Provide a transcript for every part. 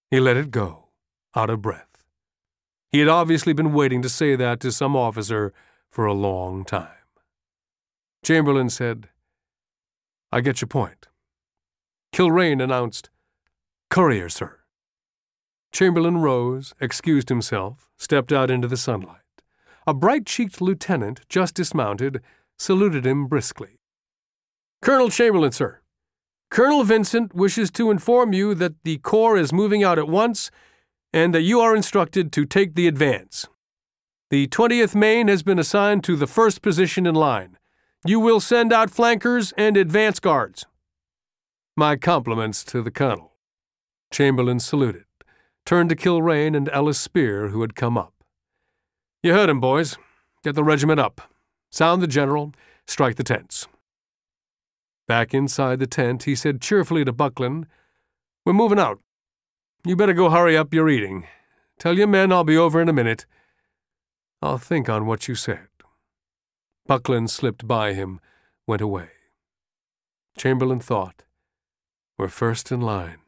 He let it go, out of breath. He had obviously been waiting to say that to some officer for a long time. Chamberlain said, "I get your point." Kilrain announced, "Courier, sir." Chamberlain rose, excused himself, stepped out into the sunlight. A bright-cheeked lieutenant, just dismounted, saluted him briskly. "Colonel Chamberlain, sir. Colonel Vincent wishes to inform you that the Corps is moving out at once and that you are instructed to take the advance. The 20th Maine has been assigned to the first position in line. You will send out flankers and advance guards." "My compliments to the colonel." Chamberlain saluted, turned to Kilrain and Ellis Spear, who had come up. "You heard him, boys. Get the regiment up. Sound the general. Strike the tents." Back inside the tent, he said cheerfully to Buckland, "We're moving out. You better go hurry up your eating. Tell your men I'll be over in a minute. I'll think on what you said." Buckland slipped by him, went away. Chamberlain thought, "We're first in line."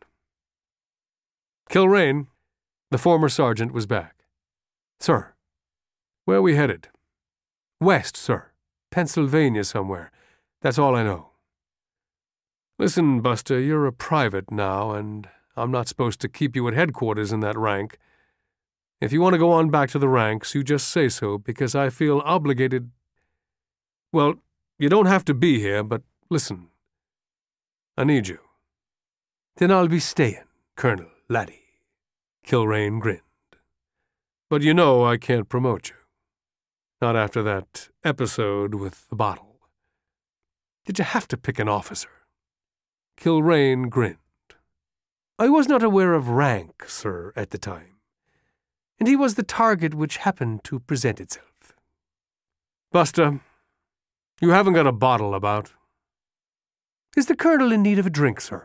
"Kilrain," the former sergeant was back. "Sir." "Where are we headed?" "West, sir. Pennsylvania somewhere. That's all I know." "Listen, Buster, you're a private now, and I'm not supposed to keep you at headquarters in that rank. If you want to go on back to the ranks, you just say so, because I feel obligated. Well, you don't have to be here, but listen. I need you." "Then I'll be staying, Colonel Laddie." Kilrain grinned. "But you know I can't promote you. Not after that episode with the bottle. Did you have to pick an officer?" Kilrain grinned. "I was not aware of rank, sir, at the time, and he was the target which happened to present itself." "Buster, you haven't got a bottle about." "Is the colonel in need of a drink, sir?"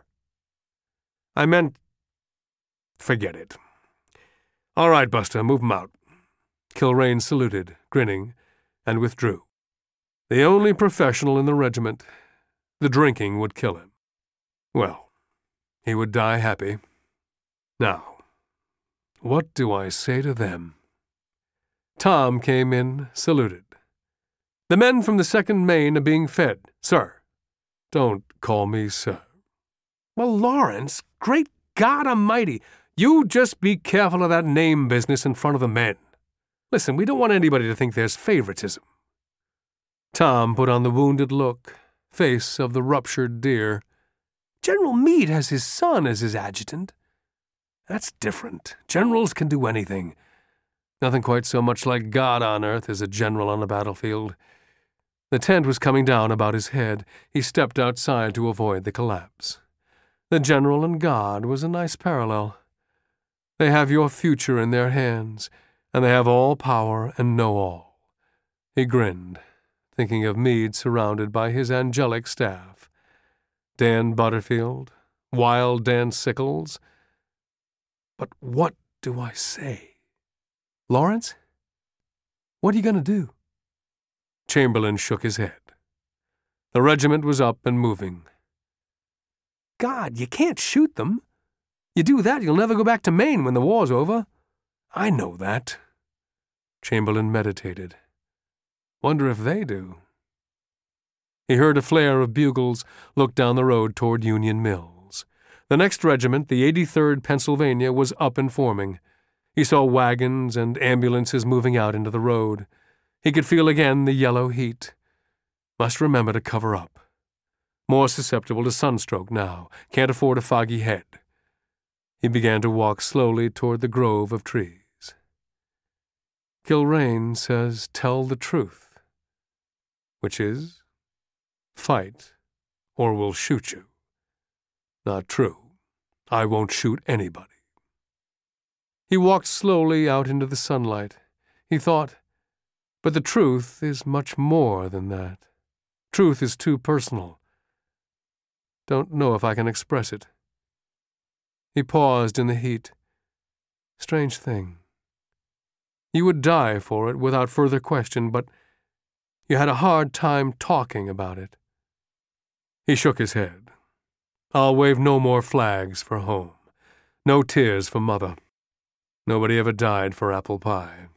"I meant—" "Forget it. All right, Buster, move 'em out." Kilrain saluted, grinning, and withdrew. The only professional in the regiment. The drinking would kill him. Well, he would die happy. Now, what do I say to them? Tom came in, saluted. "The men from the 2nd Maine are being fed, sir." "Don't call me sir." "Well, Lawrence, great God Almighty, you just be careful of that name business in front of the men. Listen, we don't want anybody to think there's favoritism." Tom put on the wounded look, face of the ruptured deer. "General Meade has his son as his adjutant." "That's different. Generals can do anything. Nothing quite so much like God on earth as a general on a battlefield." The tent was coming down about his head. He stepped outside to avoid the collapse. The general and God was a nice parallel. They have your future in their hands, and they have all power and know all. He grinned, thinking of Meade surrounded by his angelic staff. Dan Butterfield, Wild Dan Sickles. But what do I say? "Lawrence, what are you going to do?" Chamberlain shook his head. The regiment was up and moving. "God, you can't shoot them. You do that, you'll never go back to Maine when the war's over." "I know that." Chamberlain meditated. "Wonder if they do." He heard a flare of bugles, looked down the road toward Union Mills. The next regiment, the 83rd Pennsylvania, was up and forming. He saw wagons and ambulances moving out into the road. He could feel again the yellow heat. Must remember to cover up. More susceptible to sunstroke now. Can't afford a foggy head. He began to walk slowly toward the grove of trees. Kilrain says tell the truth, which is fight or we'll shoot you. Not true. I won't shoot anybody. He walked slowly out into the sunlight. He thought, but the truth is much more than that. Truth is too personal. Don't know if I can express it. He paused in the heat. Strange thing. You would die for it without further question, but you had a hard time talking about it. He shook his head. I'll wave no more flags for home. No tears for Mother. Nobody ever died for apple pie.